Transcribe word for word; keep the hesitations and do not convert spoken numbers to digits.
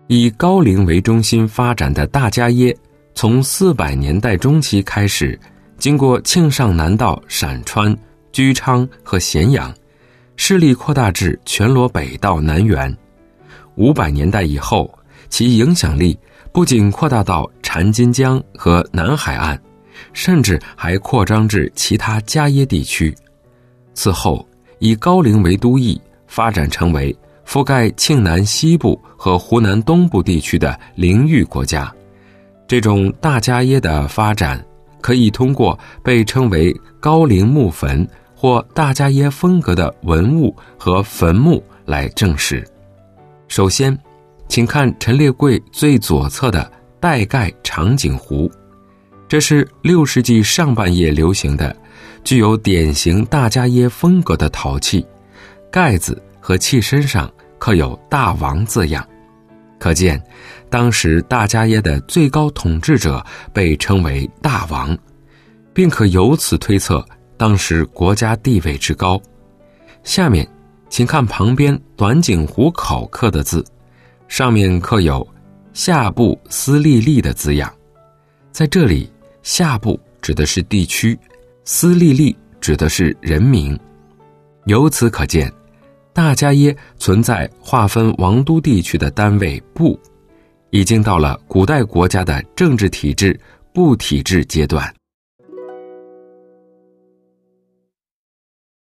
以高陵为中心发展的大家耶，从四百年代中期开始，经过庆尚南道陕川、居昌和咸阳，势力扩大至全罗北道南缘。五百年代以后，其影响力不仅扩大到禅津江和南海岸，甚至还扩张至其他迦耶地区。此后，以高陵为都邑，发展成为覆盖庆南西部和湖南东部地区的灵域国家。这种大迦耶的发展，可以通过被称为高陵墓坟或大迦耶风格的文物和坟墓来证实。首先，请看陈列柜最左侧的带盖长颈壶，这是六世纪上半叶流行的具有典型大迦耶风格的陶器，盖子和器身上刻有大王字样，可见当时大迦耶的最高统治者被称为大王，并可由此推测当时国家地位之高。下面请看旁边短颈壶口刻的字，上面刻有下部斯利利的字样。在这里，下部指的是地区，斯利利指的是人民。由此可见，大迦耶存在划分王都地区的单位部，已经到了古代国家的政治体制部体制阶段。